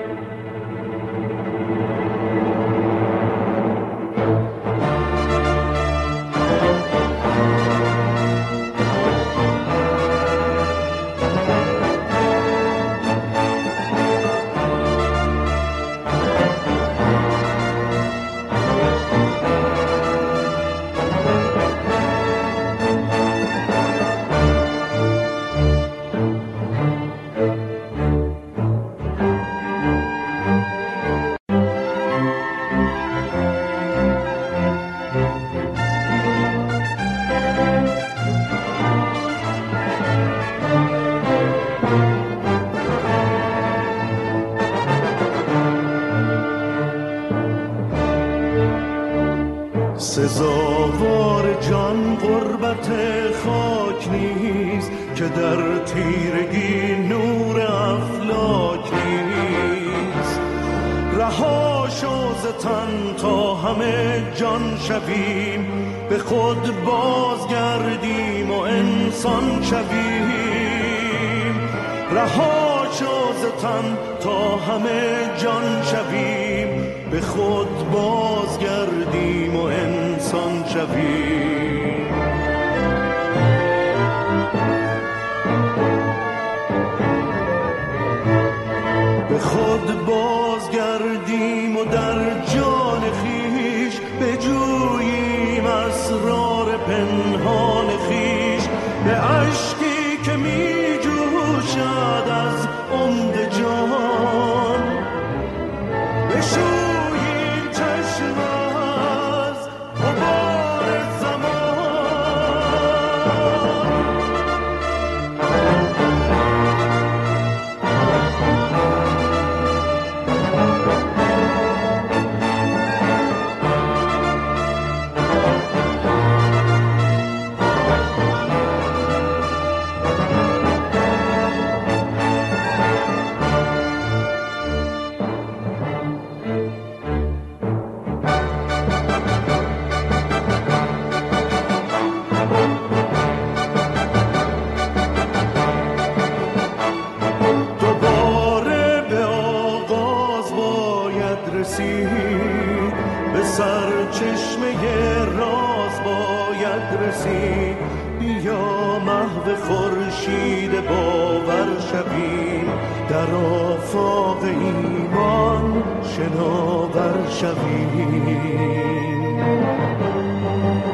سزاوار جان غربت خاک نیست که در تیرگی نور افلاک نیست. رها شو ز تن تا همه جان شویم، به خود بازگردیم و انسان شویم. رها شو ز تن تا همه جان شویم، به خود بازگردیم و انسان شویم. به خود بازگردیم و در جان خیش بجوییم اسرار پنهان خیش. به اشکی که می جوشد از عمق جان بشوییم چشم از غبار زمان. به سرچشمه راز باید رسید. بیا محو خورشید باور شویم، در آفاق ایمان شناور شویم.